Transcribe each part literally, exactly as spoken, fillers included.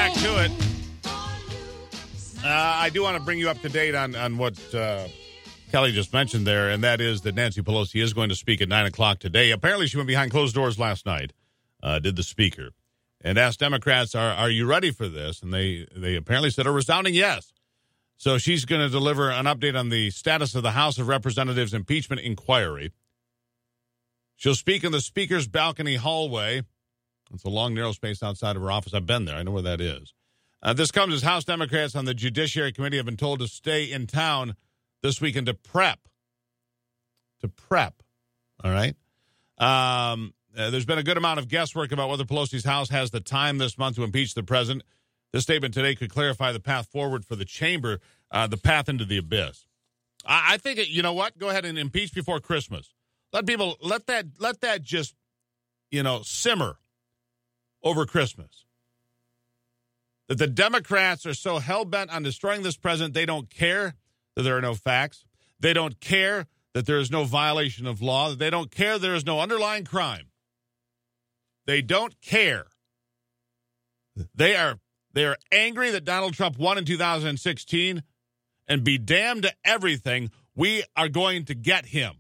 back to it. Uh, I do want to bring you up to date on, on what uh, Kelly just mentioned there, and that is that Nancy Pelosi is going to speak at nine o'clock today. Apparently, she went behind closed doors last night, uh, did the speaker, and asked Democrats, are, are you ready for this? And they, they apparently said a resounding yes. So she's going to deliver an update on the status of the House of Representatives impeachment inquiry. She'll speak in the Speaker's balcony hallway. It's a long, narrow space outside of her office. I've been there. I know where that is. Uh, this comes as House Democrats on the Judiciary Committee have been told to stay in town this weekend to prep. To prep. All right? Um, uh, there's been a good amount of guesswork about whether Pelosi's House has the time this month to impeach the president. This statement today could clarify the path forward for the chamber, uh, the path into the abyss. I, I think, it, you know what? Go ahead and impeach before Christmas. Let people, let that, let that just, you know, simmer over Christmas. That the Democrats are so hell-bent on destroying this president, they don't care that there are no facts. They don't care that there is no violation of law. They don't care there is no underlying crime. They don't care. They are they are angry that Donald Trump won in two thousand sixteen, and be damned to everything, we are going to get him.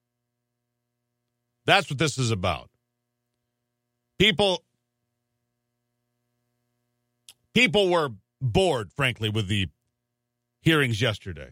That's what this is about. People... People were bored, frankly, with the hearings yesterday.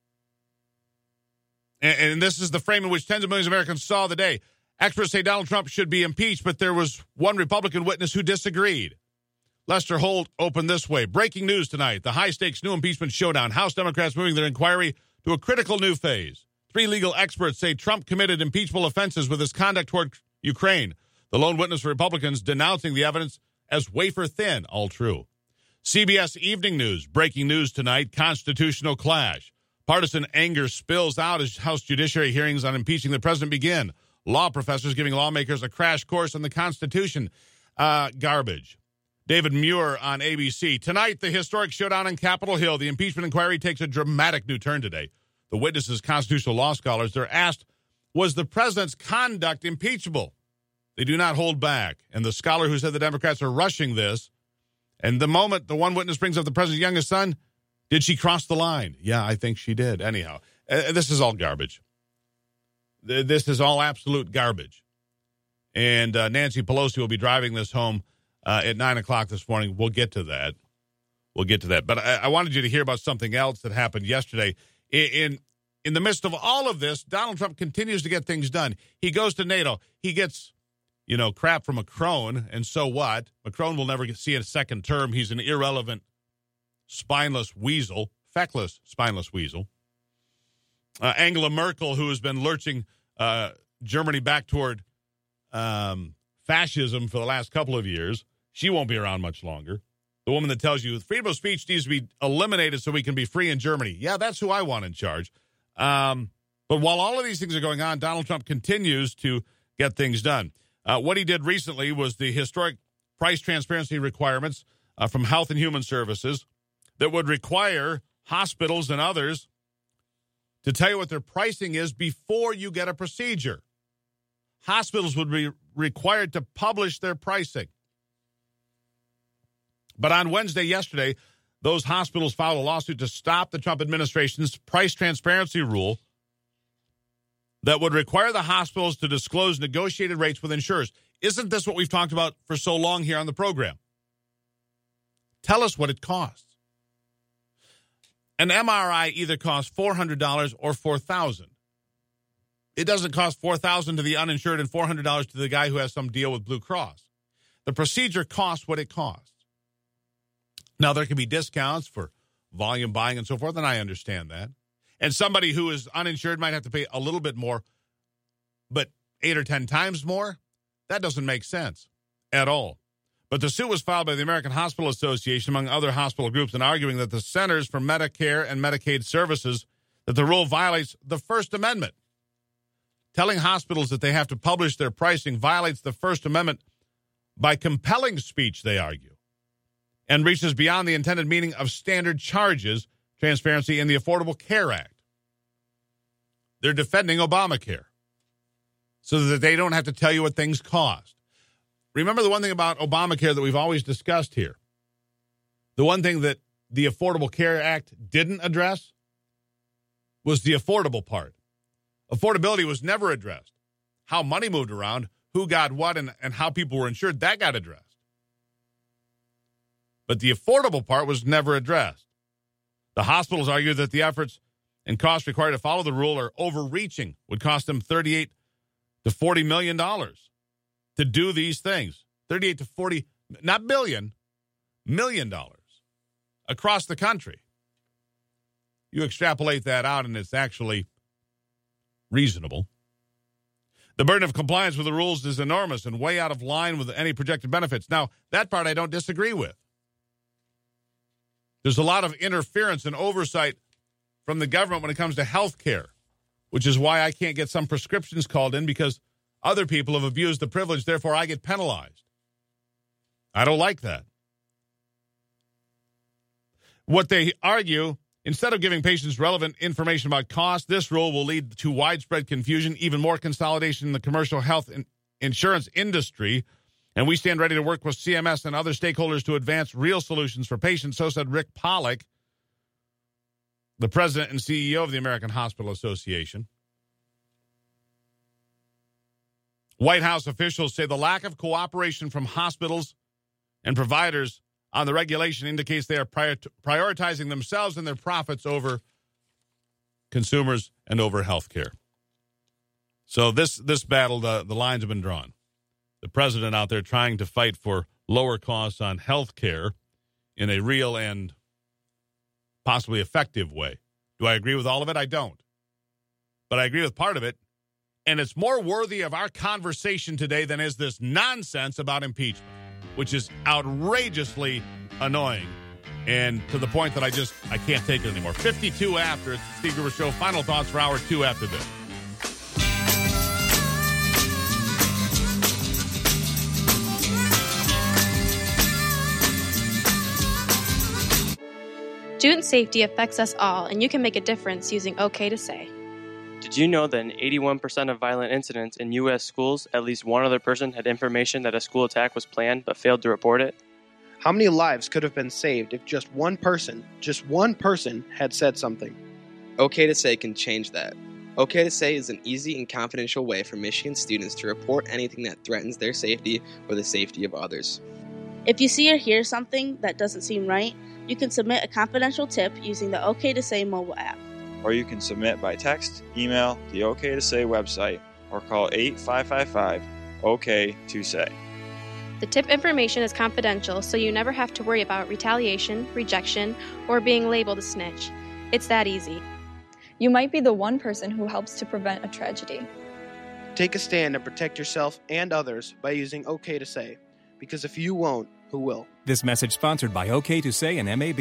And, and this is the frame in which tens of millions of Americans saw the day. Experts say Donald Trump should be impeached, but there was one Republican witness who disagreed. Lester Holt opened this way. Breaking news tonight. The high-stakes new impeachment showdown. House Democrats moving their inquiry to a critical new phase. Three legal experts say Trump committed impeachable offenses with his conduct toward Ukraine. The lone witness for Republicans denouncing the evidence as wafer thin. All true. C B S Evening News, breaking news tonight, constitutional clash. Partisan anger spills out as House Judiciary hearings on impeaching the president begin. Law professors giving lawmakers a crash course on the Constitution. Uh, garbage. David Muir on A B C. Tonight, the historic showdown on Capitol Hill. The impeachment inquiry takes a dramatic new turn today. The witnesses, constitutional law scholars, they're asked, was the president's conduct impeachable? They do not hold back. And the scholar who said the Democrats are rushing this, and the moment the one witness brings up the president's youngest son, did she cross the line? Yeah, I think she did. Anyhow, uh, this is all garbage. This is all absolute garbage. And uh, Nancy Pelosi will be driving this home uh, at nine o'clock this morning. We'll get to that. We'll get to that. But I, I wanted you to hear about something else that happened yesterday. In, in in the midst of all of this, Donald Trump continues to get things done. He goes to NATO. He gets... You know, crap from Macron, and so what? Macron will never see a second term. He's an irrelevant, spineless weasel, feckless, spineless weasel. Uh, Angela Merkel, who has been lurching uh, Germany back toward um, fascism for the last couple of years, she won't be around much longer. The woman that tells you freedom of speech needs to be eliminated so we can be free in Germany. Yeah, that's who I want in charge. Um, but while all of these things are going on, Donald Trump continues to get things done. Uh, what he did recently was the historic price transparency requirements uh, from Health and Human Services that would require hospitals and others to tell you what their pricing is before you get a procedure. Hospitals would be required to publish their pricing. But on Wednesday, yesterday, those hospitals filed a lawsuit to stop the Trump administration's price transparency rule that would require the hospitals to disclose negotiated rates with insurers. Isn't this what we've talked about for so long here on the program? Tell us what it costs. An M R I either costs four hundred dollars or four thousand dollars. It doesn't cost four thousand dollars to the uninsured and four hundred dollars to the guy who has some deal with Blue Cross. The procedure costs what it costs. Now, there can be discounts for volume buying and so forth, and I understand that. And somebody who is uninsured might have to pay a little bit more, but eight or ten times more? That doesn't make sense at all. But the suit was filed by the American Hospital Association, among other hospital groups, and arguing that the Centers for Medicare and Medicaid Services, that the rule violates the First Amendment. Telling hospitals that they have to publish their pricing violates the First Amendment by compelling speech, they argue, and reaches beyond the intended meaning of standard charges, transparency, in the Affordable Care Act. They're defending Obamacare so that they don't have to tell you what things cost. Remember the one thing about Obamacare that we've always discussed here. The one thing that the Affordable Care Act didn't address was the affordable part. Affordability was never addressed. How money moved around, who got what, and, and how people were insured, that got addressed. But the affordable part was never addressed. The hospitals argue that the efforts and costs required to follow the rule are overreaching, would cost them thirty-eight to forty million dollars to do these things. thirty-eight to forty, not billion, million dollars across the country. You extrapolate that out, and it's actually reasonable. The burden of compliance with the rules is enormous and way out of line with any projected benefits. Now, that part I don't disagree with. There's a lot of interference and oversight from the government when it comes to health care, which is why I can't get some prescriptions called in because other people have abused the privilege, therefore I get penalized. I don't like that. What they argue, instead of giving patients relevant information about cost, this rule will lead to widespread confusion, even more consolidation in the commercial health and insurance industry. And we stand ready to work with C M S and other stakeholders to advance real solutions for patients, so said Rick Pollack, the president and C E O of the American Hospital Association. White House officials say the lack of cooperation from hospitals and providers on the regulation indicates they are prior- prioritizing themselves and their profits over consumers and over health care. So this, this battle, the, the lines have been drawn. The president out there trying to fight for lower costs on health care in a real and possibly effective way. Do I agree with all of it? I don't. But I agree with part of it. And it's more worthy of our conversation today than is this nonsense about impeachment, which is outrageously annoying and to the point that I just, I can't take it anymore. fifty-two after, it's the Steve Gruber Show. Final thoughts for hour two after this. Student safety affects us all, and you can make a difference using OK to Say. Did you know that in eighty-one percent of violent incidents in U S schools, at least one other person had information that a school attack was planned but failed to report it? How many lives could have been saved if just one person, just one person, had said something? OK to Say can change that. OK to Say is an easy and confidential way for Michigan students to report anything that threatens their safety or the safety of others. If you see or hear something that doesn't seem right, you can submit a confidential tip using the OK to Say mobile app. Or you can submit by text, email, the OK to Say website, or call eight five five five O K to Say. The tip information is confidential, so you never have to worry about retaliation, rejection, or being labeled a snitch. It's that easy. You might be the one person who helps to prevent a tragedy. Take a stand and protect yourself and others by using OK to Say. Because if you won't, who will? This message sponsored by OK to Say and M A B.